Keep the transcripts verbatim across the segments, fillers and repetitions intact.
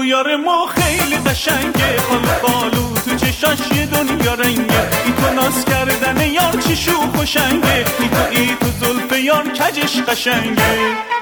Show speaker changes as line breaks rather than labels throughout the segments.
یار ما خیلی قشنگه، خالو خالو تو چشاش یه دنیا رنگه. ای تو ناز کردن یار چی شوخ و شنگه، ای تو ای تو زلف یار کجش قشنگه.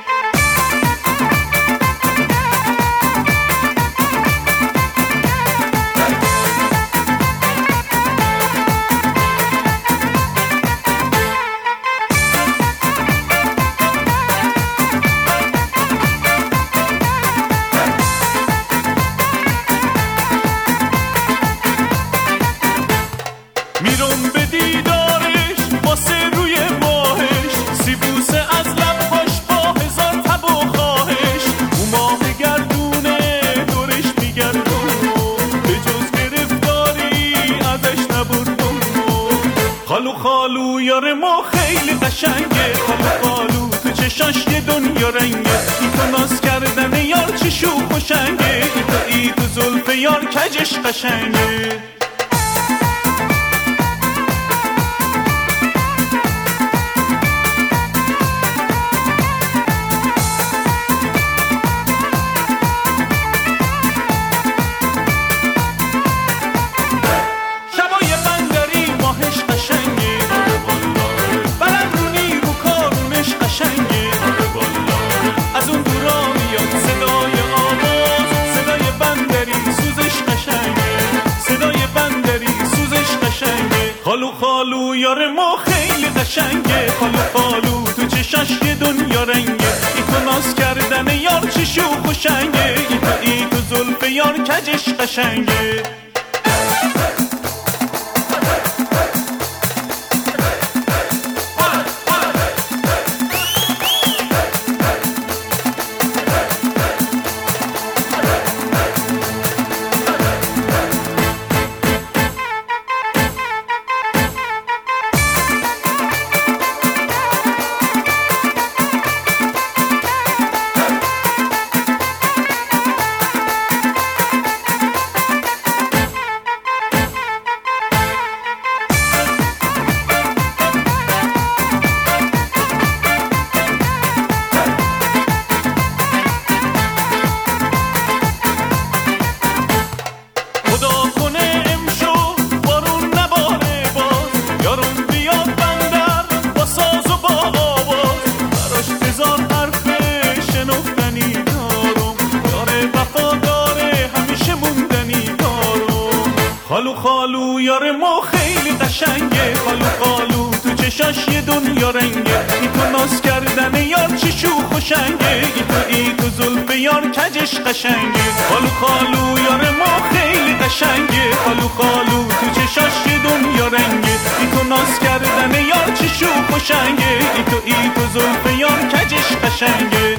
میرم به دیدارش واسه روی ماهش، سیبوسه از لبهاش با هزار تب و خواهش. او ماه گردونه دورش میگردم، به جز گرفتاری ازش نبردم. خالو خالو یار ما خیلی قشنگه، خالو خالو تو چشاش یه دنیا رنگه. ای تو ناز کردن یار چی شوخ و شنگه، ای تو ای تو زلف یار کجش قشنگه. خالو خالو یار ما خیلی قشنگه، خالو خالو تو چشاش یه دنیا رنگه. ای تو ناز کردن یار چی شوخ و شنگه، ای تو ای تو زلف یار کجش قشنگه. خالو خالو یار ما خیلی قشنگه، خالو خالو تو چشاش یه دنیا رنگه. ای تو ناز کردن یار چی شوخ و شنگه، ای تو ای تو زلف یار کجش قشنگه. خالو خالو یار ما خیلی قشنگه، خالو خالو تو چشاش یه دنیا رنگه. ای تو ناز کردن یار چی شوخ و شنگه، ای تو ای تو زلف یار کجش قشنگه.